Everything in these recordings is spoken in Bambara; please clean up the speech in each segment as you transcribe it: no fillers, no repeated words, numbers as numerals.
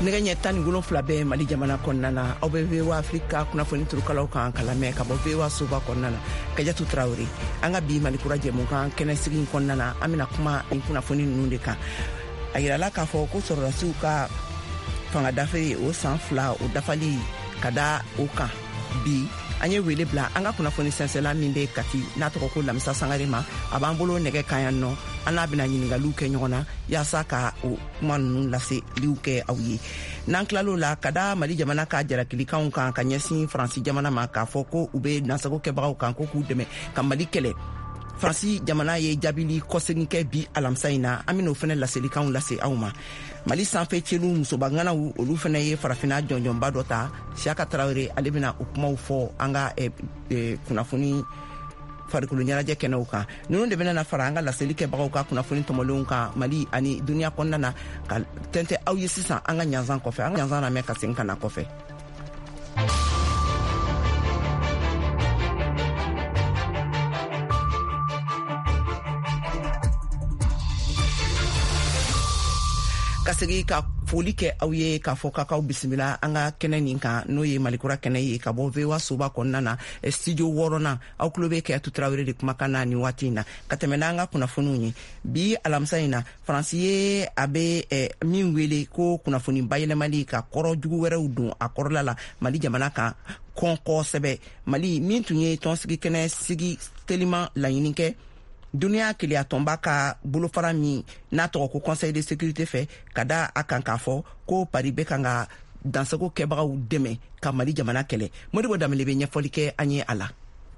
nɛgɛ ɲɛ 17 bɛ Mali jamana kɔnɔna na aw bɛ VOA Afrika kunnafoni turukalaw kan ka lamɛn ka bɔ VOA soba kɔnɔna na Kajatu Tarawele. An ka bi Mali kura jɛmukan kɛnɛsigi in kɔnɔna na an bɛna kuma nin kunnafoni ninnu de kan. A yirala k'a fɔ ko sɔrɔdasiw ka fanga dafe o san 2 o dafali ka da o kan bi an ye wele bila an ka kunnafoni sɛnsɛla min bɛ Kati n'a tɔgɔ ko Lamisa Sangare ma a b'an bolo nɛgɛ kan yan nɔ an n'a bɛna ɲiningaliw kɛ ɲɔgɔn na yaasa ka o kuma ninnu laseliw kɛ aw ye. N'an tilal'o la ka da Mali jamana ka jalakilikanw kan ka ɲɛsin Faransi jamana ma k'a fɔ ko u bɛ dansago kɛbagaw kan ko k'u dɛmɛ ka Mali kɛlɛ. Faransi jamana ye jabili kɔsegin kɛ bi alamisa in na an bɛna o fɛnɛ laselikanw lase aw ma. Mali sanfɛ celu musobanganaw olu fɛnɛ ye farafina jɔnjɔnba dɔ ta Siaka Tarawele ale bɛna o kumaw fɔ an ka kunnafoni farikolo ɲɛnajɛ kɛnɛw kan. Ninnu de bɛna fara an ka laseli kɛbagaw ka kunnafoni tɔmɔlenw kan Mali ani duniya kɔnɔna na ka tɛntɛ aw ye sisan an ka ɲanzan kɔfɛ an ka ɲanzan lamɛn ka segin ka na kɔfɛ. Ka segi ka foli kɛ aw ye k'a fɔ k'aw bisimila an ka kɛnɛ nin kan n'o ye Malikura kɛnɛ ye ka bɔ VOA soba kɔnɔna na studio 6nan aw tulo bɛ Kajatu Tarawele de kumakan na nin waati in na ka tɛmɛ n'an ka kunnafoniw ye. Bi alamisa in na Faransi ye a bɛ min wele ko kunnafoni bayɛlɛmali ka kɔrɔ jugu wɛrɛw don a kɔrɔla la Mali jamana kan kɔsɛbɛ. Mali min tun ye tɔnsigi kɛnɛ sigi teliman laɲini kɛ duniya keleya tɔnba ka bolofara min n'a tɔgɔ ko Conseil de sécurité fɛ ka da a kan k'a fɔ ko Paris bɛ kan ka dansago kɛbagaw dɛmɛ ka Mali jamana kɛlɛ. Modibo Damele bɛ ɲɛfɔli kɛ an ye a la.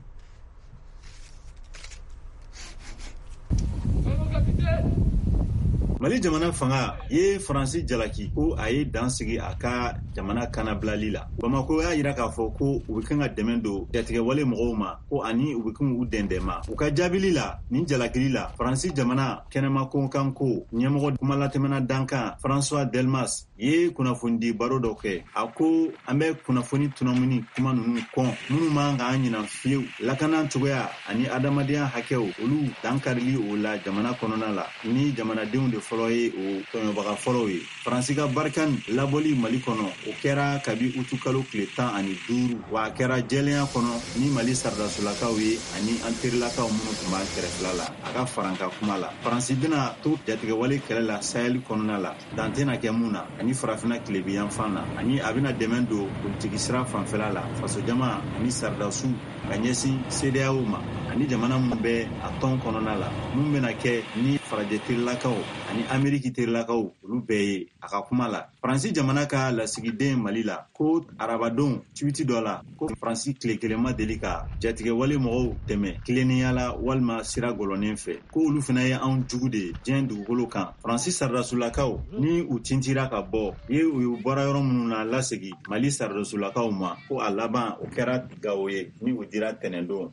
Mali jamana fanga ye Faransi jalaki ko a ye dan sigi a ka jamana kanabilali la. Bamako y'a yira k'a fɔ ko u bɛ kan ka dɛmɛ don jatigɛwale mɔgɔw ma ko ani u bɛ kan u dɛndɛma. U ka jaabili la nin jalakili la Faransi jamana kɛnɛma konkan ko ɲɛmɔgɔ kumalatɛmɛna dankan François Delmas ye kunnafoni baro dɔ kɛ. A ko an bɛ kunnafoni tunamuni kuma ninnu kɔn minnu man k'an ɲinan fiyewu lakana cogoya ani adamadenya hakɛw olu dankarili o la jamana kɔnɔna la ni jamanadenw de fɔlɔ ye o tɔɲɔbaga fɔlɔw ye. Faransi ka barikani labɔli Mali kɔnɔ o kɛra kabi utu kalo tile 15 wa a kɛra jɛlenya kɔnɔ ni Mali saridasolakaw ye ani an terilakaw minnu tun b'an kɛrɛfɛla la a ka faranka kuma la. Faransi bɛna to jatigɛwale kɛlɛ la Sahel kɔnɔna la dan tɛna kɛ mun na ani farafina tilebiyan fan na ani a bɛna dɛmɛ don politiki sira fanfɛla la fasojama ani saridasiw ka ɲɛsin CEDEAO ma ani jamana minnu bɛ a tɔn kɔnɔna la mun bɛna kɛ ni farajɛ terilakaw ani Ameriki terilakaw olu bɛɛ ye a ka kuma la. Faransi jamana ka lasigiden Mali la ko arabadon tweet dɔ la ko Faransi tile kelen ma deli ka jatigɛwale mɔgɔw dɛmɛ tilennenya la walima sira gɔlɔnen fɛ ko olu fana ye anw jugu de diɲɛ dugukolo kan. Faransi saridasolakaw ni u tintira ka bɔ u bɔra yɔrɔ minnu na lasegi Mali saridasolakaw ma ko a laban o kɛra Gawo ye ni u dira tɛnɛndon.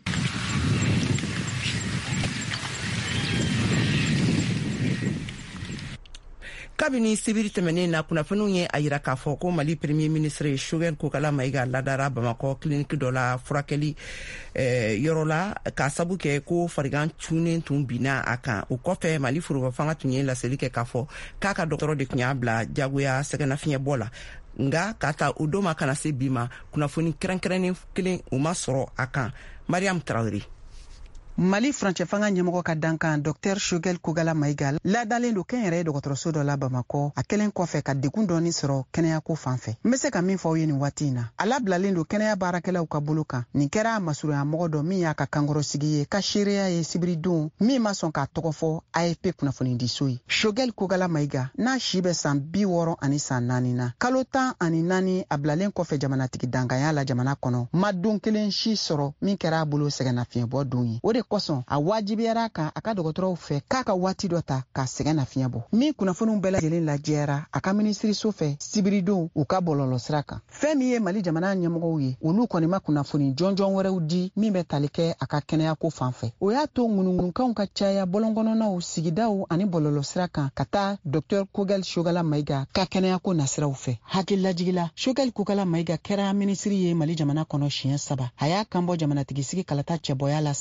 Kabini sibiri tɛmɛnen na kunnafoniw ye a yira k'a fɔ ko Mali premier ministre Choguel Kokala Maïga ladara Bamako clinique dɔ la furakɛli yɔrɔ la k'a sabu kɛ ko farigan cunnen tun binna a kan. O kɔfɛ Mali foroba fanga tun ye laseli kɛ k'a fɔ k'a ka dɔgɔtɔrɔ de tun y'a bila jagoya sɛgɛnnafiɲɛbɔ la. Nga k'a ta o don ma kana se bi ma kunnafoni kɛrɛnkɛrɛnnen kelen o ma sɔrɔ a kan. Mariam Traoré. Mali Furancɛ fanga ɲɛmɔgɔ ka dankan Dr Choguel Kokala Maïga ladalen do kɛnyɛrɛ dɔgɔtɔrɔso dɔ la Bamako a kelen kɔfɛ ka degun dɔɔni sɔrɔ kɛnɛyako fanfɛ. N bɛ se ka min fɔ aw ye nin waati in na a labilalen do kɛnɛya baarakɛlaw ka bolo kan. Nin kɛra masurunya mɔgɔ dɔ min y'a ka kankɔrɔsigi ye ka seereya ye sibiridon min ma sɔn k'a tɔgɔ fɔ AFP kunnafoni di so ye. Choguel Kokala Maïga n'a si bɛ san 60 ani san 4 na kalo 14 a bilalen kɔfɛ jamanatigi dankanya la jamana kɔnɔ ma don kelen si sɔrɔ min kɛra a bolo sɛgɛnnafiɲɛbɔ don ye. O de kosɔn a wajibiyara kan a ka dɔgɔtɔrɔw fɛ k'a ka waati dɔ ta ka sɛgɛn nafiɲɛ bɔ. Min kunnafoniw bɛɛ lajɛlen lajɛra a ka minisiriso fɛ sibiridon u ka bɔlɔlɔ sira kan. Fɛn min ye Mali jamana ɲɛmɔgɔw ye olu kɔni ma kunnafoni jɔnjɔn wɛrɛw di min bɛ tali kɛ a ka kɛnɛyako fanfɛ. O y'a to ŋunuŋunukanw ka caya bɔlɔnkɔnɔnaw sigidaw ani bɔlɔlɔ sira kan ka taa Dr Choguel Kokala Maïga ka kɛnɛyako nasiraw fɛ. Hakililajigila Choguel Kokala Maïga kɛra minisiri ye Mali jamana kɔnɔ siɲɛ 3. A y'a kanbɔ jamanatigisi kalata cɛbɔya la san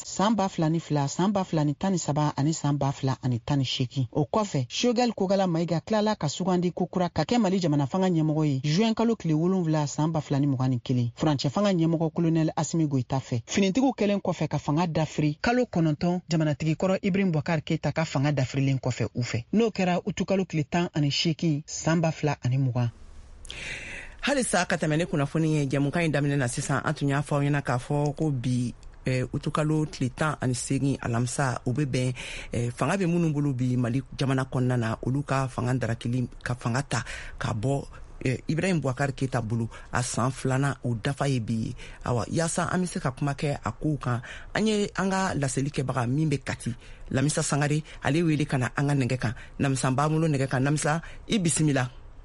2002 san 2017 ani san 2018 o kɔfɛ Shogel Kogala Maïga tilala ka sugandi kokura ka kɛ Mali jamana fanga ɲɛmɔgɔ ye juin kalo tile 7 san 2021 furancɛ fanga ɲɛmɔgɔ Colonel Assimi Goïta fɛ finitigiw kɛlen kɔfɛ ka fanga dafiri kalo 9 jamanatigi kɔrɔ Ibrahim Boubacar Keïta ka fanga dafirilen kɔfɛ u fɛ n'o kɛra utu kalo tile 18 san 2020 halisa ka tɛmɛ ne kunnafoni ye jɛmukan in daminɛ na sisan an tun y'a fɔ aw ɲɛna k'a fɔ ko bi utukalo tile 18 alamisa u bɛ bɛn fanga bɛ minnu bolo bi Mali jamana kɔnɔna na olu ka fanga darakili ka fanga ta ka bɔ Ibrahim Boubacar Keïta bolo a san 2nan o dafa ye bi awa yaasa an bɛ se ka kuma kɛ a kow kan an ye an ka laseli kɛbaga min bɛ Kati Lamisa Sangare ale wele ka na an ka nɛgɛ kan Namisa b'a bolo nɛgɛ kan Namisa i bisimila.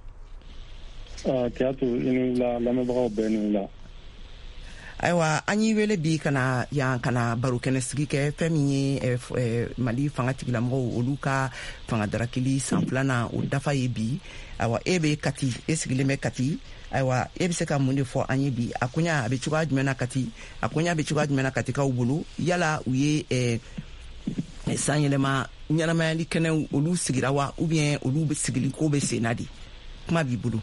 Kiyatu ini la lamɛbagaw bɛɛ ni la. Ayiwa an y'i wele bi kana yan kana baro kɛnɛ sigi kɛ fɛn min ye Mali fanga tigilamɔgɔw olu ka fanga darakili san 2nan o dafa ye bi ayiwa e bɛ Kati e sigilen bɛ Kati ayiwa e bɛ se ka mun de fɔ an ye bi a koɲa a bɛ cogoya jumɛn na Kati a koɲa bɛ cogoya jumɛn na Katikaw bolo yala u ye san yɛlɛma ɲɛnamayali kɛnɛw olu sigira wa ou bien olu bɛ sigili ko bɛ sen na de kuma b'i bolo.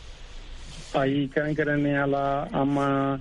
Ayi kɛrɛnkɛrɛnnenya la an ma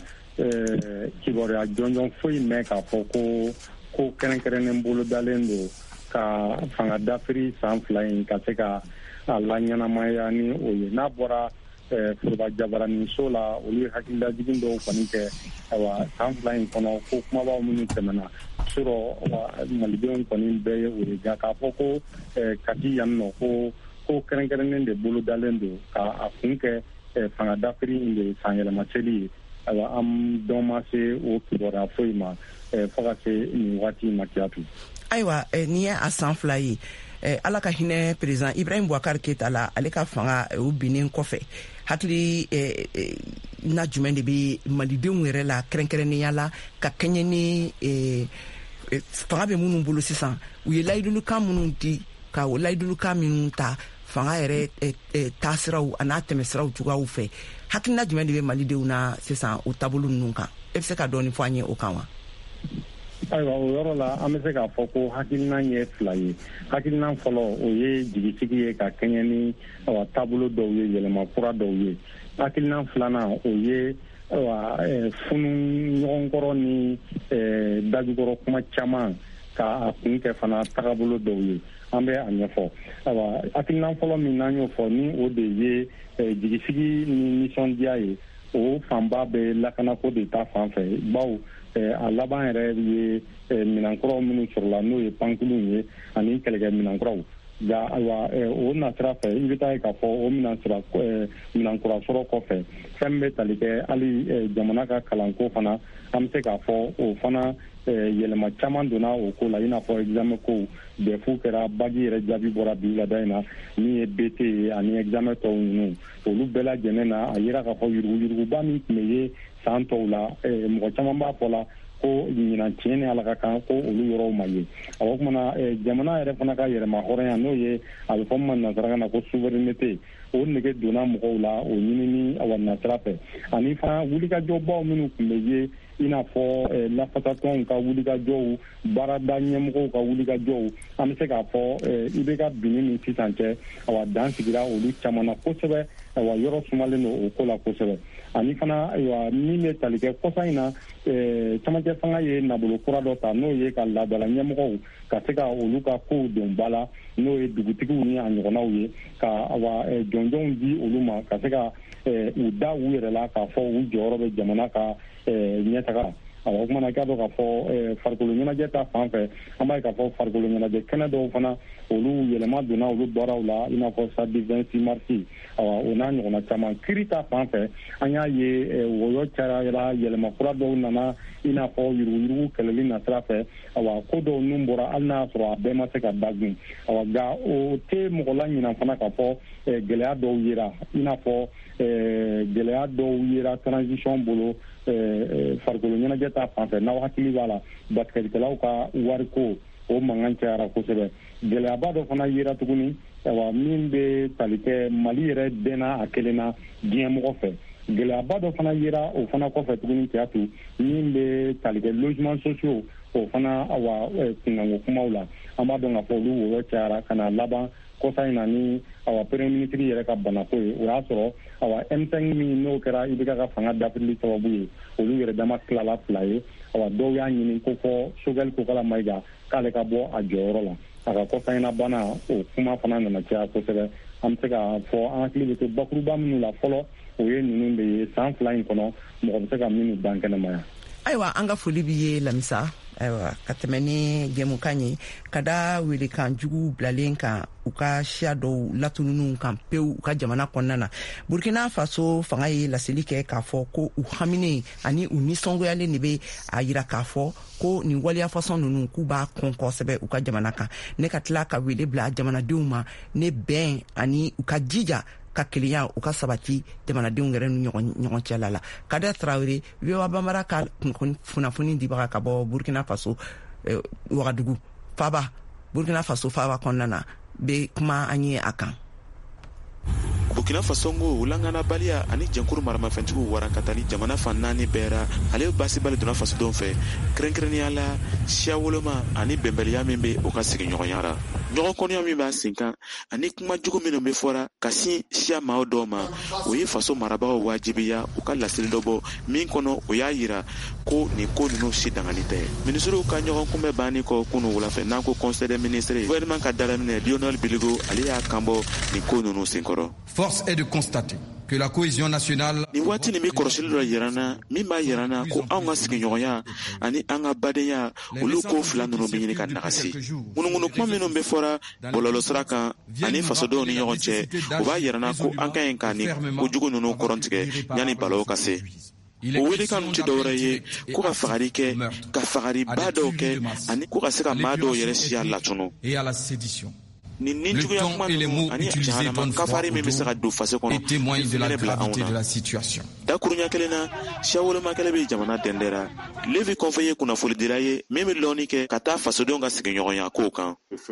kibaruya jɔnjɔn foyi mɛn k'a fɔ ko kɛrɛnkɛrɛnnen bolo dalen don ka fanga dafiri san 2 in ka se ka a laɲɛnamaya ni o ye n'a bɔra foroba jabaraniso la olu ye hakililajigin dɔw kɔni kɛ ayiwa san 2 in kɔnɔ ko kumabaw minnu tɛmɛna sɔrɔ malidenw kɔni bɛɛ ye o ye nka k'a fɔ ko Kati yan nɔ ko kɛrɛnkɛrɛnnen de bolo dalen don ka a kun kɛ fanga dafiri in de san yɛlɛma seli ye ayiwa an dɔn ma se o kibaruya foyi ma fo ka se nin waati in ma Kiyatu. Ayiwa ni ye a san 2 ye ala ka hinɛ président Ibrahim Boubacar Keïta la ale ka fanga o binnen kɔfɛ hakili na jumɛn de bɛ malidenw yɛrɛ la kɛrɛnkɛrɛnnenya la ka kɛɲɛ ni fanga bɛ minnu bolo sisan u ye layidulukan minnu di ka o layidulukan minnu ta fanga yɛrɛ taasiraw a n'a tɛmɛsiraw cogoyaw fɛ hakilina jumɛn de bɛ malidenw na sisan o taabolo ninnu kan e bɛ se ka dɔɔni fɔ an ye o kan wa. Ayiwa o yɔrɔ la an bɛ se k'a fɔ ko hakilina ye 2 ye hakilina fɔlɔ o ye jigisigi ye ka kɛɲɛ ni taabolo dɔw ye yɛlɛma kura dɔw ye hakilina 2nan o ye funu ɲɔgɔnkɔrɔ ni dajukɔrɔ kuma caman ka a kun kɛ fana tagabolo dɔw ye an bɛ a ɲɛfɔ ayiwa hakilina fɔlɔ min n'an y'o fɔ ni o de ye jigisigi ni nisɔndiya ye o fanba bɛ lakanako de ta fan fɛ bawo a laban yɛrɛ ye minankuraw minnu sɔrɔla n'o ye pankulun ye ani kɛlɛkɛ minankuraw nka ayiwa o nasira fɛ i bɛ taa ye k'a fɔ o minankura sɔrɔ kɔfɛ fɛn bɛ tali kɛ hali jamana ka kalanko fana an bɛ se k'a fɔ o fana yɛlɛma caman donna o ko la i n'a fɔ examen kow bɛɛfu kɛra bagi yɛrɛ jaabi bɔra bi wulada in na min ye BT ye ani examen tɔw ninnu olu bɛɛ lajɛlen na a yira k'a fɔ yuruguyuruguba min tun bɛ ye san tɔw la mɔgɔ caman b'a fɔ la ko ɲinan tiɲɛ ni ala ka kan ko olu yɔrɔw ma ye o kumana jamana yɛrɛ fana ka yɛlɛma hɔrɔnya n'o ye a bɛ fɔ min ma nansarakan na ko souveraineté o nege donna mɔgɔw la o ɲinini nasira fɛ ani fana wulikajɔbaw minnu tun bɛ ye i n'a fɔ lafatatɔnw ka wulikajɔw baarada ɲɛmɔgɔw ka wulikajɔw an bɛ se k'a fɔ i bɛ ka binni ni sisan cɛ dan sigira olu caman na kosɛbɛ yɔrɔ sumalen don o ko la kosɛbɛ ani fana min bɛ tali kɛ kɔsa in na camancɛ fanga ye nabolo kura dɔ ta n'o ye ka laadala ɲɛmɔgɔw ka se ka olu ka kow don ba la n'o ye dugutigiw ni a ɲɔgɔnnaw ye ka jɔnjɔnw di olu ma ka se ka u da u yɛrɛ la k'a fɔ u jɔyɔrɔ bɛ jamana ka ɲɛtaga o kumana k'a dɔn k'a fɔ farikolo ɲɛnajɛ ta fan fɛ an b'a ye k'a fɔ farikolo ɲɛnajɛ kɛnɛ dɔw fana olu yɛlɛma donna olu bɔraw la i n'a fɔ stade 26 mars o n'a ɲɔgɔnna caman kiri ta fan fɛ an y'a ye wɔyɔ cayara yɛlɛma kura dɔw nana i n'a fɔ yuruguyurugu kɛlɛli nasira fɛ ko dɔw nun bɔra hali n'a sɔrɔ a bɛɛ ma se ka dagun nka o tɛ mɔgɔ la ɲinan fana k'a fɔ gɛlɛya dɔw yera i n'a fɔ gɛlɛya dɔw yera transition bolo farikolo ɲɛnajɛ ta fan fɛ n'aw hakili b'a la basikɛtikɛlaw ka wariko o mankan cayara kosɛbɛ gɛlɛyaba dɔ fana yera tuguni min bɛ tali kɛ mali yɛrɛ bɛnna a kelen na diɲɛmɔgɔ fɛ gɛlɛyaba dɔ fana yera o fana kɔfɛ tuguni Kiyatu min bɛ tali kɛ logements sociaux o fana awa kunango kumaw la an b'a dɔn k'a fɔ olu wɔyɔ cayara ka na laban kɔsa in na ni awa premier ministre yɛrɛ ka banako ye o y'a sɔrɔ awa M5 min n'o kɛra IBK ka fanga dafili sababu ye olu yɛrɛ dama tilala fila ye awa dɔw y'a ɲini ko fɔ Choguel Kokala Mayiga k'ale ka bɔ a jɔyɔrɔ la a ka kɔsa in na bana o kuma fana nana caya kosɛbɛ an bɛ se k'a fɔ an hakili bɛ to bakuruba minnu la fɔlɔ o ye ninnu de ye san fila in kɔnɔ mɔgɔ bɛ se ka minnu dan kɛnɛma yan. Ayiwa an ka foli b'i ye Lamisa. Ayiwa ka tɛmɛ ni jɛmukan ye ka da welekan jugu bilalen kan u ka siya dɔw latununiw kan pewu u ka jamana kɔnɔna na. Burkina Faso fanga ye laseli kɛ k'a fɔ ko u haminen ani u nisɔngoyalen de bɛ a yira k'a fɔ ko nin waliya fasɔn ninnu k'u b'a kɔn kosɛbɛ u ka jamana kan. Ne ka tila ka wele bila jamanadenw ma ne bɛn ani u ka jija ka kelenya u ka sabati jamanadenw yɛrɛ ni ɲɔgɔn cɛla la. Kada Traoré VOA Bambara ka kunnafoni dibaga ka bɔ Burkina Faso Wagadugu Faba Burkina Faso Faba kɔnɔna na bɛ kuma an ye a kan. Burkina Faso ngo ulangana balia ani jankuru maramafɛntigiw warankatali jamana fan naani bɛɛra ale basi bali donna fasodenw fɛ kɛrɛnkɛrɛnnenya la siya woloma ani bɛnbaliya min bɛ o ka sigiɲɔgɔnya la ɲɔgɔn kɔnɔya min b'a sen kan ani kuma jugu minnu bɛ fɔra ka sin siya maaw dɔw ma o ye faso marabagaw wajibiya u ka laseli dɔ bɔ min kɔnɔ o y'a yira ko nin ko ninnu si dangali tɛ minisiriw ka ɲɔgɔn kunbɛ banni kɔ kunu wulafɛ n'an ko conseil des ministres gouvernement ka dalaminɛ Lionel Biligo ale y'a kanbɔ nin ko ninnu senkɔrɔ. Force est de constater que la cohésion nationale ni waati nin bɛ kɔrɔsili dɔ yirana min b'a yirana ko anw ka sigiɲɔgɔnya ani an ka badenya olu ko fila ninnu bɛ ɲini ka nagasi ŋunuŋunu kuma minnu bɛ fɔra bɔlɔlɔ sira kan ani fasodenw ni ɲɔgɔn cɛ o b'a yirana ko an ka ɲi ka nin kojugu ninnu kɔrɔntigɛ yanni balaw ka se o welekan ninnu tɛ dɔwɛrɛ ye ko ka fagari kɛ ka fagariba dɔw kɛ ani ko ka se ka maa dɔw yɛrɛ siya latunu ni juguya kuma ninnu ani jahanama kafari min bɛ se ka don fase kɔnɔ minɛ bila anw na dakuruɲa kelen na siya woloma kelen bɛ jamana dɛndɛra Levi Kɔnfɛ ye kunnafolidira ye min bɛ lɔnni kɛ ka taa fasodenw ka sigiɲɔgɔnya kow kan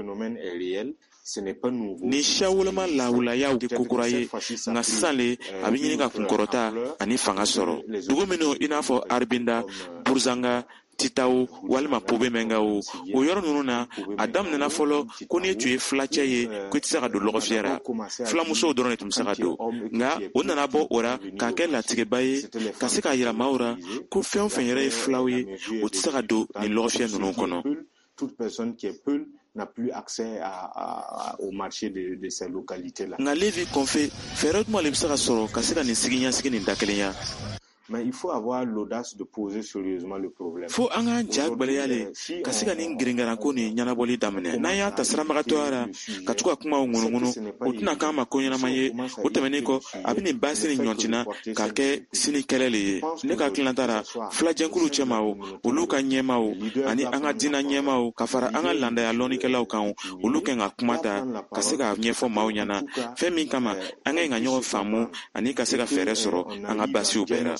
ni siya woloma lawulayaw tɛ kokura ye nka sisan le a bɛ ɲini ka kunkɔrɔta ani fanga sɔrɔ dugu minnu i n'a fɔ Arbinda Burzanga Titaw walima Pobemengao o yɔrɔ ninnu na a daminɛna fɔlɔ ko ni tun ye filacɛ ye ko i tɛ se ka don lɔgɔfiyɛ ra filamusow dɔrɔn de tun bɛ se ka don nka o nana bɔ o ra k'a kɛ latigɛba ye ka se k'a yira maaw ra ko fɛn o fɛn yɛrɛ ye filaw ye o tɛ se ka don nin lɔgɔfiyɛ ninnu kɔnɔ. N'a plus accès au marché de ces localités-là. Nka Levi Kɔnfɛ fɛɛrɛ jumɛn de bɛ se ka sɔrɔ ka se ka nin sigiɲɛsigi nin dakelenya? Mais il faut avoir l'audace de poser sérieusement le problème. Fo an ka ja gwɛlɛyale ka se ka nin giringaranko ni ɲɛnabɔli daminɛ n'an y'a ta siramagatɔya la ka to ka kumaw ŋunuŋunu o tɛna k'an ma ko ɲɛnama ye o tɛmɛnen kɔ a bɛ nin baasi ni ɲɔntina k'a kɛ sini kɛlɛ le ye ne ka tilanta la filajɛnkulu cɛmaw olu ka ɲɛmaw ani an ka diinɛ ɲɛmaw ka fara an ka landaya lɔnnikɛlaw kan olu kan ka kuma ta ka se ka ɲɛfɔ maaw ɲɛna fɛn min kama an ka ɲi ka ɲɔgɔn faamu ani ka se ka fɛɛrɛ sɔrɔ an ka baasiw bɛɛ la.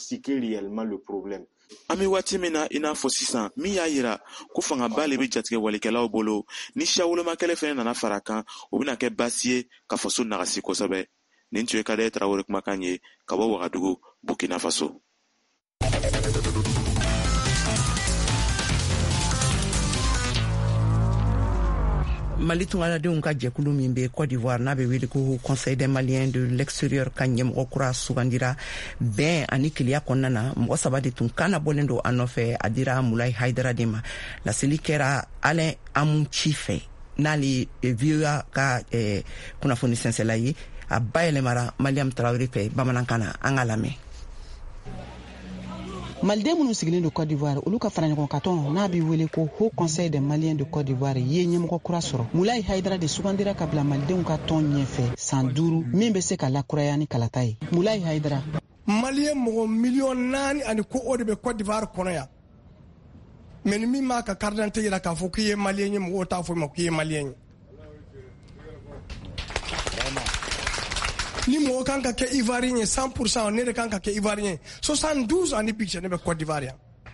An bɛ waati min na i n'a fɔ sisan min y'a yira ko fangaba le bɛ jatigɛ walikɛlaw bolo ni siya woloma kɛlɛ fɛnɛ nana fara kan o bɛna kɛ baasi ye ka faso nagasi kosɛbɛ nin tun ye Kadaye Traoré kumakan ye ka bɔ Wagadugu Burkina Faso. Mali tungaladenw ka jɛkulu min bɛ Côte d'Ivoire n'a bɛ wele ko Conseil des Maliens de l'extérieur ka ɲɛmɔgɔ kura sugandira bɛn ani keleya kɔnɔna na mɔgɔ saba de tun kan bɔlen don a nɔfɛ a dira Mulayi Haidara de ma laseli kɛra Alain Amunci fɛ n'ale VOA ka kunnafoni sɛnsɛla ye a bayɛlɛmara Mariam Traoré fɛ bamanankan na an ka lamɛn. Maliden minnu sigilen don Côte d'Ivoire olu ka fara ɲɔgɔn ka tɔn n'a bɛ wele ko Haut Conseil des Maliens de Côte d'Ivoire ye ɲɛmɔgɔ kura sɔrɔ Mulayi Haidara de sugandira ka bila malidenw ka tɔn ɲɛfɛ san 5 min bɛ se ka lakuraya ni kalata ye. Mulayi Haidara Malien mɔgɔ miliyɔn 4 ani ko o de bɛ Côte d'Ivoire kɔnɔ yan mais ni min m'a ka carte d'identité yira k'a fɔ k'i ye malien ye mɔgɔw t'a fɔ i ma k'i ye malien ye. Ni mɔgɔ kan ka kɛ ivoirien ye 100% ne de kan ka kɛ ivoirien 72 ani bi cɛ ne bɛ Côte d'Ivoire yan.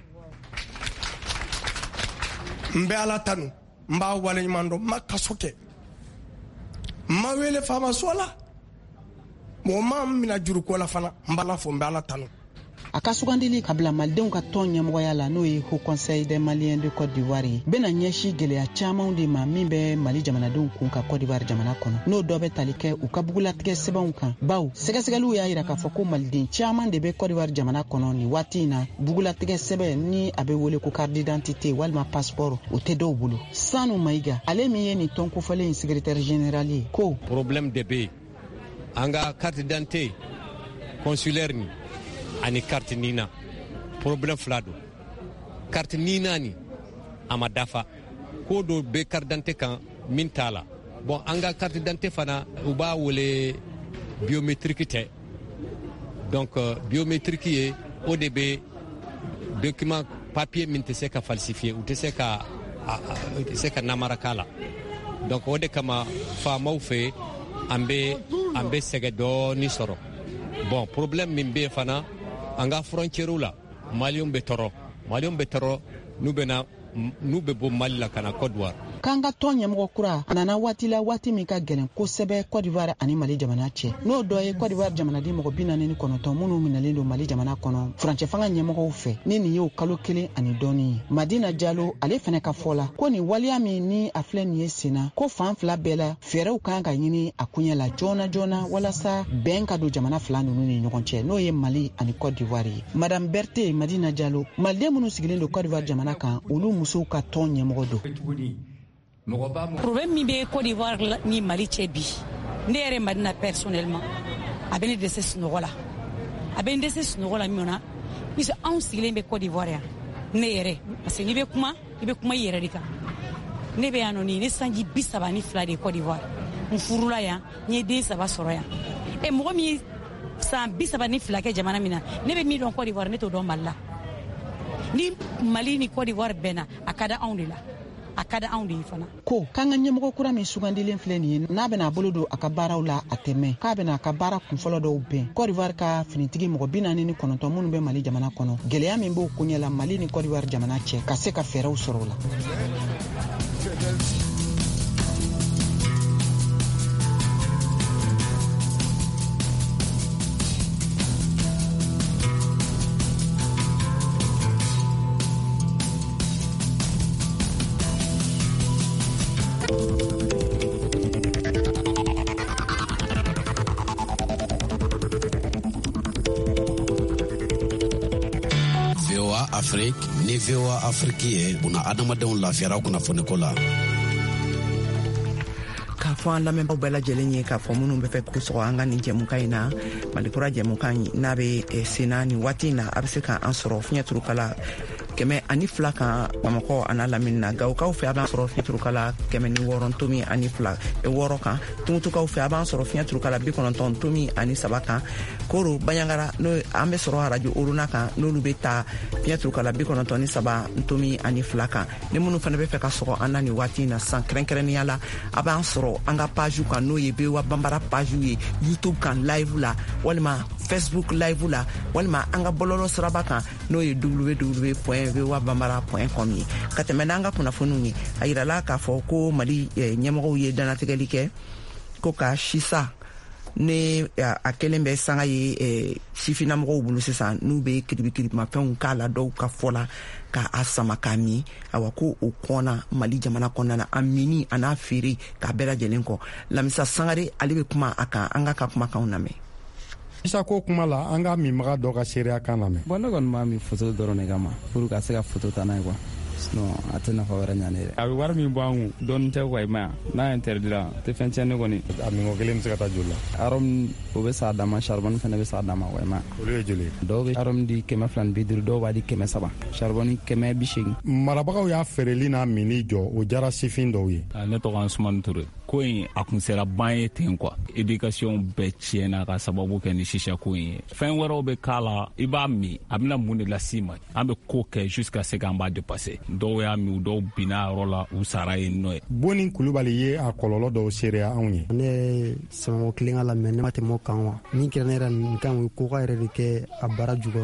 N bɛ Ala tanu n b'a waleɲuman dɔn n ma kaso kɛ n ma wele faamaso la mɔgɔ ma minɛ juruko la fana n b'Ala fo n bɛ Ala tanu a ka sugandili ka bila malidenw ka tɔn ɲɛmɔgɔya la n'o ye Haut Conseil des Maliens de Côte d'Ivoire ye bena ɲɛsi gwɛlɛya caamanw de ma min bɛ Mali jamanadenw kun ka Côte d'Ivoire jamana kɔnɔ n'o dɔ bɛ tali kɛ u ka bugulatigɛ sɛbɛnw kan baw sɛgɛsɛgɛliw y'a yira k'a fɔ ko maliden caaman de bɛ Côte d'Ivoire jamana kɔnɔ ni waati in na bugulatigɛ sɛbɛn ni a bɛ wele ko carte d'identité walima passeport o tɛ dɔw bolo. Sanu Mayiga ale min ye ni tɔn kofɔlen in secrétaire général ye ko problème de be an ka carte d'identité consulaire ni ani carte nina problème fila don. carte nina ni a ma dafa ko do be carte d'identité kan min t'a la bon an ka carte d'identité fana u b'a wele biométrique tɛ donc biométrique ye o de be document papier min tɛ se ka falsifier u tɛ se ka namara k'a la donc o de kama faamaw fɛ an bɛ sɛgɛ dɔɔni sɔrɔ. bon problème min be fana an ka frontière la Maliens bɛ tɔrɔ n'u bɛ bɔ Mali la kana Côte d'Ivoire. k'an ka tɔn ɲɛmɔgɔ kura a nana waati la waati min ka gɛlɛn kosɛbɛ Côte d'Ivoire ani Mali jamana cɛ n'o dɔ ye Côte d'Ivoire jamanaden mɔgɔ 49 minnu minɛlen don Mali jamana kɔnɔ furancɛ fanga ɲɛmɔgɔw fɛ ni nin y'o kalo 1 ani dɔɔni ye. Madina Jalo ale fɛnɛ ka fɔ la ko nin waliya min ni a filɛ nin ye senna ko fan fila bɛɛ la fɛɛrɛw kan ka ɲini a kuɲɛ la joona walasa bɛn ka don jamana fila ninnu ni ɲɔgɔn cɛ n'o ye Mali ani Côte d'Ivoire ye. Madame Berthe Madina Jalo maliden minnu sigilen don Côte d'Ivoire jamana kan olu musow ka tɔn ɲɛmɔgɔ don. problème min bɛ Côte d'Ivoire ni Mali cɛ bi ne yɛrɛ Madina personnellement a bɛ ne dɛsɛ sunɔgɔ la min na puisque anw sigilen bɛ Côte d'Ivoire yan ne yɛrɛ parce que n'i bɛ kuma i yɛrɛ de kan ne bɛ yan nɔ ni ne sanji 32 de Côte d'Ivoire n furula yan n ye den 3 sɔrɔ yan mɔgɔ min san 32 kɛ jamana min na ne bɛ min dɔn Côte d'Ivoire ne t'o dɔn Mali la ni Mali ni Côte d'Ivoire bɛnna a ka da anw de la. a ka da anw de ye fana ko k'an ka ɲɛmɔgɔ kura min sugandilen filɛ nin ye n'a bɛna a bolo don a ka baaraw la a tɛmɛ k'a bɛna a ka baara kunfɔlɔ dɔw bɛn Côte d'Ivoire ka finitigi mɔgɔ 49 minnu bɛ Mali jamana kɔnɔ gɛlɛya min b'o koɲɛ la Mali ni Côte d'Ivoire jamana cɛ ka se ka fɛɛrɛw sɔrɔ o la. Afrique ni VOA Afrique ye una adamadenw lafiyara kunnafoniko la. K'a fɔ an lamɛnbaaw bɛɛ lajɛlen ye k'a fɔ minnu bɛ fɛ k'u sɔgɔ an ka nin jɛmukan in na Malikura jɛmukan n'a bɛ senna nin waati in na a bɛ se k'an sɔrɔ fiɲɛturukala 102 kan Bamakɔ ana Lamini na. Gawukaw fɛ a b'an sɔrɔ fiɲɛturukala 106.6 kan. Tungutukaw fɛ a b'an sɔrɔ fiɲɛturukala 93.3 kan. Koro Baɲangara n'o an bɛ sɔrɔ radio Oruna kan n'olu bɛ taa fiɲɛturukala 93.2 kan. Ni minnu fana bɛ fɛ ka sɔgɔ an na nin waati in na san kɛrɛnkɛrɛnnenya la a b'an sɔrɔ an ka page kan n'o ye VOA Bambara page ye YouTube kan live la walima Facebook live la walima an ka bɔlɔlɔ siraba kan n'o ye www.voabambara.com ye. Ka tɛmɛ n'an ka kunnafoniw ye a yirala k'a fɔ ko Mali ɲɛmɔgɔw ye danatigɛli kɛ ko ka sisa ne a kelen bɛ sanga ye sifinamɔgɔw bolo sisan n'u bɛ kiribikiribimafɛnw k'a la dɔw ka fɔ la k'a sama k'a min awa ko o kɔnna Mali jamana kɔnɔna na a mini a n'a feere k'a bɛɛ lajɛlen kɔ. Lamisa Sangare ale bɛ kuma a kan an ka kumakanw lamɛn. Isa ko kuma la an ka minbaga dɔ ka seereya kan lamɛn. Bon ne kɔni b'a min photo dɔrɔn de kama pour ka se ka photo ta n'a ye quoi. Sinon a tɛ nafa wɛrɛ ɲa ne yɛrɛ. A bɛ wari min bɔ an kun dɔɔni tɛ quoi i ma ye n'a interdit la tɛ fɛn tiɲɛ ne kɔni. A minko kelen bɛ se ka taa joli la. Arom o bɛ sa dama charbon fana bɛ sa dama quoi i ma ye. Olu ye joli ye. Dɔw bɛ arom di 250 dɔw b'a di 300 charbon 180. Marabagaw y'a feereli n'a minni jɔ o jara sifin dɔw ye. Ne tɔgɔ Ansumani Ture. Ko in a kun sera ban ye ten quoi. Éducation bɛɛ tiɲɛna ka sababu kɛ ni shisha ko in ye. Fɛn wɛrɛw bɛ k'a la i b'a min a bɛna mun de las'i ma. An bɛ ko kɛ jusqu'à ce qu'an b'a dépasser. Dɔw y'a min dɔw binna yɔrɔ la u sara yen nɔ ye. Boni Kulubali ye a kɔlɔlɔ dɔw seereya anw ye. Ne ye sɛmɛmɔ kelen ka lamɛn ne ma tɛmɛ o kan wa. Min kɛra ne yɛrɛ nin kan o ko ka yɛrɛ de kɛ a baara jukɔrɔ.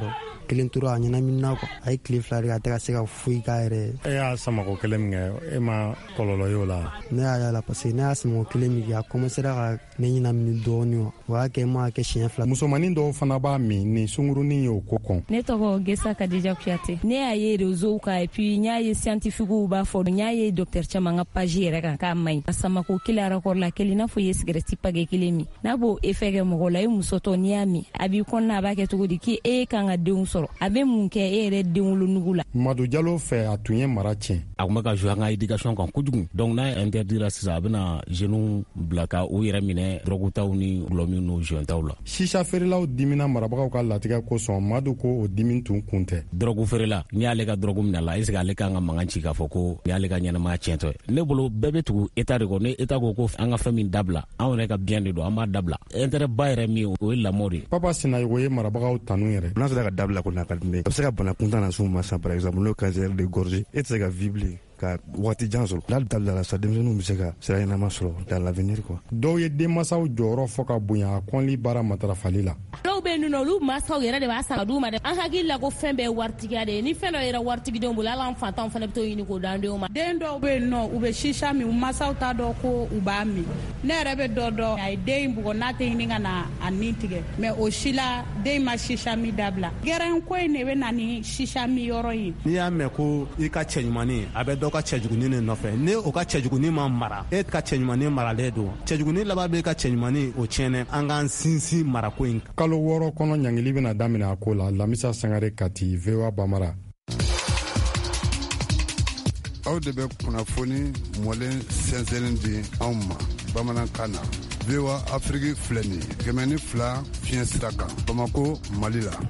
kelen tora a ɲɛnaminina kuwa a ye tile 2 de a tɛ ka se ka foyi k'a yɛrɛ. E y'a samako kelen min kɛ e ma kɔlɔlɔ y'o la? Ne y'a y'a la parce que ne y'a samako kelen min kɛ a commencera ka ne ɲɛnamini dɔɔni wa o y'a kɛ ma kɛ siɲɛ 2. Musomanin dɔw fana b'a min ni sungurunin y'o ko kɔn. Ne tɔgɔ Gesa Kadija Kuyate. Ne y'a ye réseau kan et puis n y'a ye scientifique b'a fɔ n y'a ye docteur caman ka page yɛrɛ kan k'a maɲi. A samako kelen raccord la kelen n'a fɔ i ye cigarette paquet kelen min n'a b'o effet kɛ mɔgɔ la i muso tɔ n'i y'a min a b'i kɔnɔna a b'a kɛ cogo di k'e kan ka denw sɔrɔ a bɛ mun kɛ e yɛrɛ den wolonugu la. Madu Jalo fɛ a tun ye mara tiɲɛ. A tun bɛ ka jouer an ka éducation kan kojugu donc n'a interdira sisan a bɛna jeunes bila ka u yɛrɛ minɛ drogue taw ni gulɔmin n'u joint taw la. Shisha feerelaw dimina marabagaw ka latigɛ kosɔn Madu ko o dimi tun kun tɛ. Drogue feerela n'i y'ale ka drogue minɛ la est ce que ale kan ka mankan ci k'a fɔ ko ni y'ale ka ɲɛnamaya tiɲɛtɔ ye. Ne bolo bɛɛ bɛ tugu état de kɔ ni état ko an ka fɛn min dabila anw yɛrɛ ka bien de don an b'a dabila intérêt ba yɛrɛ min o ye lamɔ de ye. Papa Sinayogo ye marabagaw tanu yɛrɛ. N'a sera ka dabila ko n'a ka di ne ye a bɛ se ka bana kuntan na s'u ma sisan par exemple n'o cancer de gorge e tɛ se ka vie bilen ka waati jan sɔrɔ n'ale dabila la sa denmisɛnninw bɛ se ka sira ɲɛnama sɔrɔ dans l'avenir quoi. Dɔw ye denmansaw jɔyɔrɔ fɔ ka bonya a kɔnli baara matarafali la. Dɔw bɛ yen nɔ olu mansaw yɛrɛ de b'a san ka d'u ma dɛ an hakili la ko fɛn bɛɛ ye waritigiya de ye ni fɛn dɔ yɛrɛ waritigidenw bolo hali an fantanw fana bɛ t'o ɲini k'o d'an denw ma. Den dɔw bɛ yen nɔ u bɛ shisha min u mansaw t'a dɔn ko u b'a min ne yɛrɛ bɛ dɔ dɔn a ye den in bugɔ n'a tɛ ɲini ka na a nin tigɛ mais o si la den ma shisha min dabila gɛrɛn ko in de bɛ na ni shisha min yɔrɔ ye. N'i y'a mɛn ko i ka cɛɲumanin a bɛ dɔ ka cɛjugunin de nɔfɛ ne o ka cɛjugunin ma mara e ka cɛɲumanin maralen don cɛjugunin laban bɛ ka cɛɲumanin o tiɲɛnɛ an k'an sinsin marako in kan. Kalo 6 kɔnɔ ɲangili bɛna daminɛ a ko la. Lamisa Sangare Kati, VOA Bamara. Aw de bɛ kunnafoni mɔlen sɛnsɛnlen di anw ma bamanankan na. VOA Afrique filɛ nin ye 102 fiɲɛ sira kan Bamako, Mali la.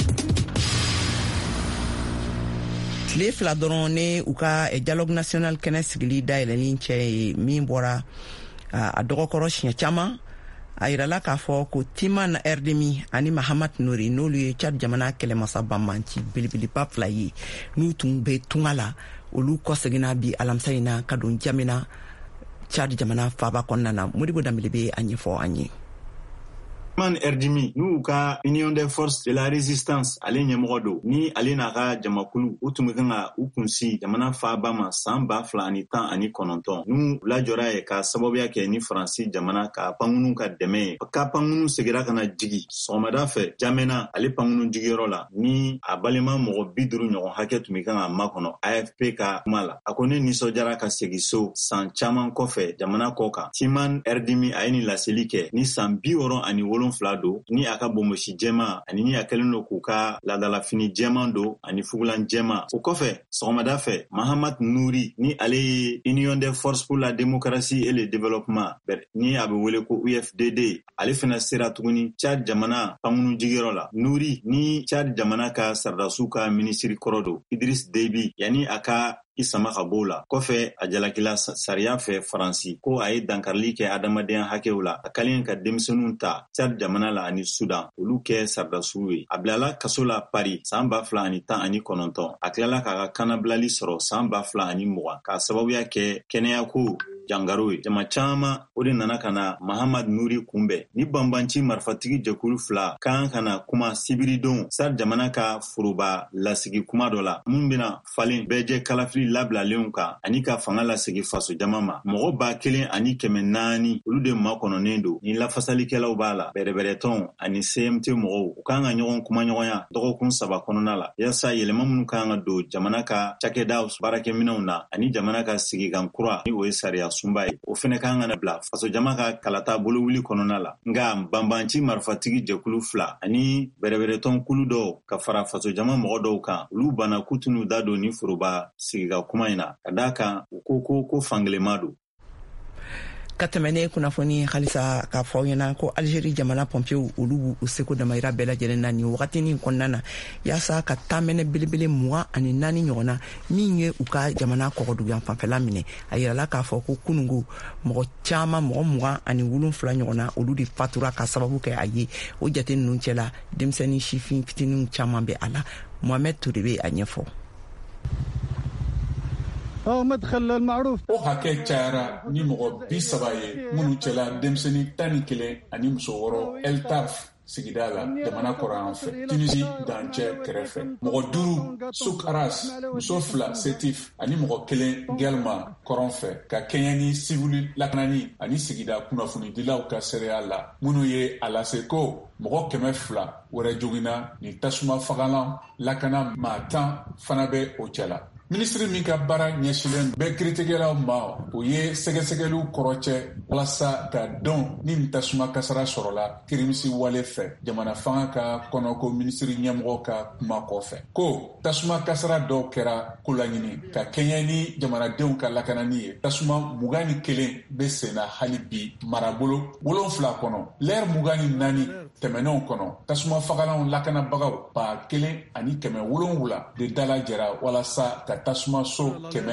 Tile 2 dɔrɔn ne u ka dialogue national kɛnɛ sigili dayɛlɛnin cɛ ye min bɔra a dɔgɔkɔrɔ siɲɛ caman a yirala k'a fɔ ko Timan Erdemi ani Mahamat Nouri n'olu ye Chad jamana kɛlɛmasa banmanci belebeleba 2 ye n'u tun bɛ tunga la olu kɔseginna bi alamisa in na ka don Jamena Chad jamana faaba kɔnɔna na. Modibo Dambele bɛ a ɲɛfɔ an ye. Timan Erdemi n'u ka Union des Forces de la Résistance ale ɲɛmɔgɔ don ni ale n'a ka jamakulu u tun bɛ kan ka u kunsi jamana faaba ma san 2019 n'u lajɔra ye ka sababuya kɛ ni Faransi jamana ka pankunu ka dɛmɛ ye ka pankunu segira ka na jigi sɔgɔmada fɛ Jamena ale pankunu jigiyɔrɔ la ni a balima mɔgɔ 50 ɲɔgɔn hakɛ tun bɛ kan ka makɔnɔ AFP ka kuma la a ko ne nisɔndiyara ka segin so san caman kɔfɛ jamana kɔ kan. Timan Erdemi a ye nin laseli kɛ ni san 67 don ni a ka bonbosi jɛma ani ni a kɛlen don k'u ka ladalafini jɛman don ani fugulan jɛma. O kɔfɛ sɔgɔmada fɛ Mahamat Nouri ni ale ye Union des Forces pour la Démocratie et le Développement ni a bɛ wele ko UFDD ale fana sera tuguni Chad jamana pankunu jigiyɔrɔ la. Nouri ni Chad jamana ka saradasiw ka minisiri kɔrɔ don Idriss Déby yanni a ka i sama ka b'o la. Kɔfɛ a jalakila sariya fɛ Faransi ko a ye dankarili kɛ adamadenya hakɛw la a kalen ka denmisɛnninw ta Chad jamana la ani Sudan olu kɛ saradasiw ye. A bilala kaso la Paris san 2019 a tilala k'a ka kanabilali sɔrɔ san 2020 k'a sababuya kɛ kɛnɛyako jangaro ye. Jama caman o de nana ka na Mahamat Nouri kunbɛn ni banbanci marifatigi jɛkulu 2 kan ka na kuma sibiridon Chad jamana ka foroba lasigi kuma dɔ la mun bɛna falen bɛɛjɛ kalafili labilalenw kan ani ka fanga lasegi faso jama ma. Mɔgɔ 1400 olu de makɔnɔnen don ni lafasalikɛlaw b'a la bɛrɛbɛrɛtɔn ani CMT mɔgɔw u kan ka ɲɔgɔn kumaɲɔgɔnya dɔgɔkun 3 kɔnɔna la yasa yɛlɛma minnu kan ka don jamana ka cakɛdaw baarakɛminɛw na ani jamana ka sigikan kura ni o ye sariya sunba ye o fɛnɛ kan ka bila faso jama ka kalata bolowuli kɔnɔna la. Nga banbanci marifatigi jɛkulu 2 ani bɛrɛbɛrɛtɔn kulu dɔw ka fara faso jama mɔgɔ dɔw kan olu bana kutunu da don ni foroba sigiga kuma in na ka d'a kan u ko fangelema don. Ka tɛmɛne kunnafoni halisa k'a fɔ ɲɛna ko Algérie jamana pompiers olu b'u seko damayira bɛɛ lajɛlen na nin wagatinin kɔnɔna na yaasa ka taamɛnɛ belebele 24 ɲɔgɔnna min ye u ka jamana kɔgɔduguyan fanfɛla minɛ. A yirala k'a fɔ ko kunungo mɔgɔ caman mɔgɔ 27 ɲɔgɔnna olu de fatura ka sababu kɛ a ye. O jate ninnu cɛla denmisɛnnin sifin fitinin caman bɛ a la. Mohamed Toure bɛ a ɲɛfɔ. o hakɛ cayara ni mɔgɔ 30 ye minnu cɛla denmisɛnnin 11 ani muso 6 Eltaf sigida la jamana kɔrɔ yan fɛ Tunisie dancɛ kɛrɛfɛ mɔgɔ 5 Souk Aras muso 2 Sétif ani mɔgɔ 1 Guelma kɔrɔn fɛ ka kɛɲɛ ni civil lakanani ani sigida kunnafonidilaw ka seereya la minnu ye a lase ko mɔgɔ 200 wɛrɛ joginna ni tasuma fagalan lakana maa 10 fana bɛ o cɛla. Ministri min ka baara ɲɛsilen bɛ kiritigɛlaw ma o ye sɛgɛsɛgɛliw kɔrɔcɛ walasa ka dɔn ni tasuma kasara sɔrɔla kirimisi wale fɛ jamana fanga ka kɔnɔko ministri ɲɛmɔgɔ ka kuma kɔfɛ ko tasuma kasara dɔw kɛra kolaɲini ka kɛɲɛ ni jamanadenw ka lakanani ye tasuma 21 bɛ senna hali bi marabolo 7 kɔnɔ lɛr 24 tɛmɛnenw kɔnɔ tasuma fagalanw lakanabagaw 1700 de dalajɛra walasa ka tasuma so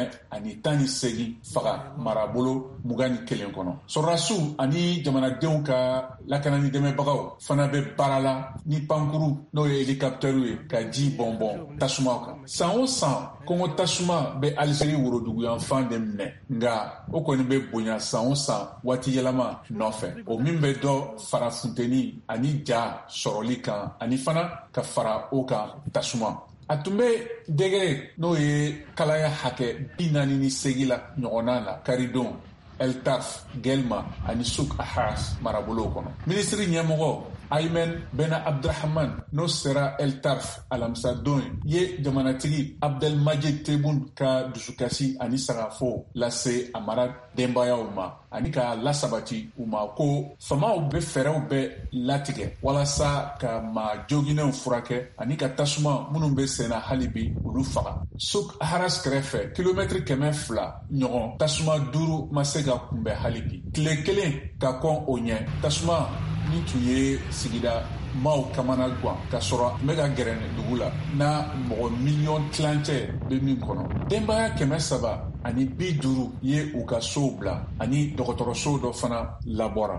118 faga marabolo 21 kɔnɔ. Sɔrɔdasiw ani jamanadenw ka lakanani dɛmɛbagaw fana bɛ baara la ni pankuru n'o ye hélicoptère ye ka ji bɔnbɔn tasuma kan. San o san kɔngɔ tasuma bɛ Algérie woroduguyan fan de minɛ nka o kɔni bɛ bonya san o san waati yɛlɛma nɔfɛ. O min bɛ dɔ fara funteni ani ja sɔrɔli kan ani fana ka fara o kan tasuma. A tun bɛ degere n'o ye kalaya hakɛ 48 la ɲɔgɔnna la Karidon, El Taf, Guelma ani Souk Ahras marabolo kɔnɔ. Ministri ɲɛmɔgɔ Aymen Ben Abdrahman n'o sera El Tarf alamisa don ye jamanatigi Abdelmajid Tebboune ka dusukasi ani sagafo lase a mara denbayaw ma ani ka lasabati u ma ko famaw bɛ fɛɛrɛw bɛ latigɛ walasa ka maa joginɛw furakɛ ani ka tasuma minnu bɛ senna hali bi olu faga. Souk Ahras kɛrɛfɛ kilomɛtiri 200 ɲɔgɔn tasuma 5 ma se ka kunbɛn hali bi. Tile 1 ka kɔn o ɲɛ tasuma ni tun ye sigida maaw kamana guan ka sɔrɔ n bɛ ka gɛrɛ dugu la na mɔgɔ 1 million tilancɛ bɛ min kɔnɔ. Denbaya 300 ani 50 ye u ka sow bila ani dɔgɔtɔrɔso dɔ fana labɔra.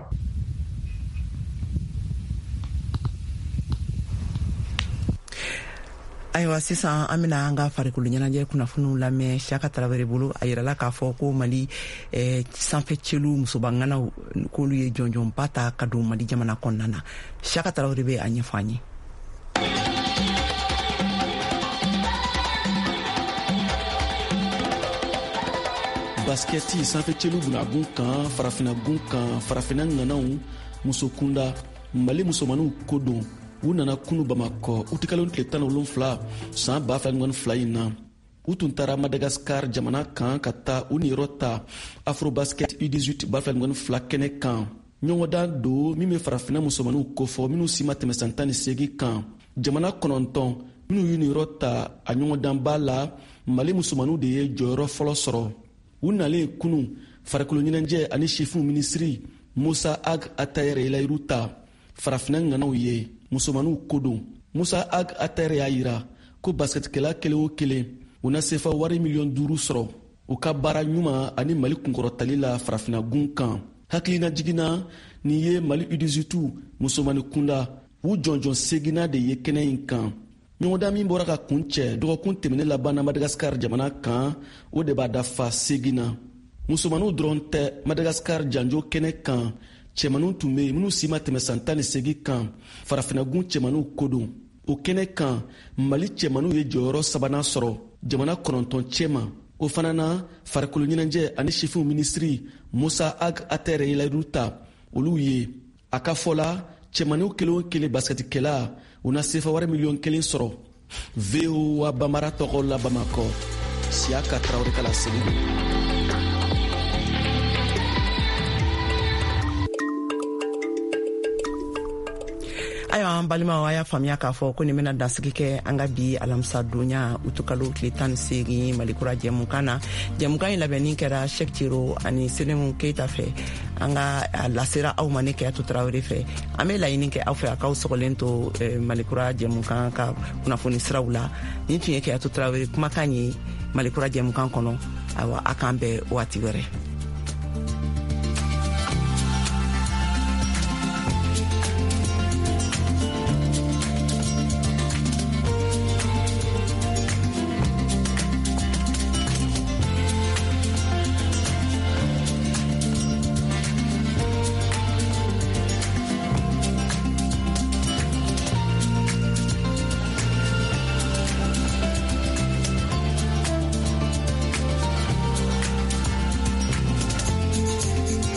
Ayiwa sisan an bɛna an ka farikolo ɲɛnajɛ kunnafoniw lamɛn Siyaka Tarawele bolo a yirala k'a fɔ ko Mali sanfɛcɛlu musobanganaw k'olu ye jɔnjɔnba ta ka don Mali jamana kɔnɔna na. Siyaka Tarawele bɛ a ɲɛfɔ an ye. Basketi sanfɛcɛlu bunagun kan farafinagun kan farafina ŋanaw muso kunda Mali musomaninw ko don u nana kunu Bamakɔ u tikalen tile 17 san 2022 in na. U tun taara Madagascar jamana kan ka taa u niyɔrɔ ta Afrobasket U18 2022 kɛnɛ kan. Ɲɔgɔndan do min bɛ farafina musomaninw kofɔ minnu si ma tɛmɛ san 18 kan. Jamana 9 minnu y'u niyɔrɔ ta a ɲɔgɔndanba la Mali musomaninw de ye jɔyɔrɔ fɔlɔ sɔrɔ. U nalen kunu farikolo ɲɛnajɛ ani sifinw minisiri Musa Ag Atayɛrɛ ye layiru ta farafina ŋanaw ye. Musomaninw ko don Musa Ag Atayɛrɛ y'a yira ko basketikɛla kelen o kelen u na sefa wari 5 millions sɔrɔ u ka baara ɲuman ani Mali kunkɔrɔtali la farafinagun kan. Hakilina jiginna ni ye Mali U18 musomani kunda u jɔnjɔn seginna de ye kɛnɛ in kan. Ɲɔgɔndan min bɔra ka kun cɛ dɔgɔkun tɛmɛnen labanna Madagascar jamana kan o de b'a dafa seginna. Musomaninw dɔrɔn tɛ Madagascar janjo kɛnɛ kan cɛmaninw tun bɛ yen minnu si ma tɛmɛ san 18 kan farafinagun cɛmaninw ko don. O kɛnɛ kan Mali cɛmaninw ye jɔyɔrɔ 3nan sɔrɔ jamana 9 cɛma. O fana na farikolo ɲɛnajɛ ani sifinw minisiri Musa Ag Atayɛrɛ ye layiru ta olu ye. A ka fɔ la cɛmaninw kelen o kelen basketikɛla u na sefa wari 1 million sɔrɔ. VOA Bambara tɔgɔ la Bamakɔ Siyaka Tarawele ka laseli don. Ayiwa an balimaw a y'a faamuya k'a fɔ ko nin bɛna dansigi kɛ an ka bi alamisa donya utukalo tile 18 Malikura jɛmukan na. Jɛmukan in labɛnni kɛra Sɛki Tiro ani Senemu Keyita fɛ. An ka lasera aw ma ne Keyatu Tarawele fɛ. An bɛ laɲini kɛ aw fɛ a k'aw sɔgɔlen to Malikura jɛmukan ka kunnafoni siraw la. Nin tun ye Keyatu Tarawele kumakan ye Malikura jɛmukan kɔnɔ. Ayiwa a k'an bɛn waati wɛrɛ.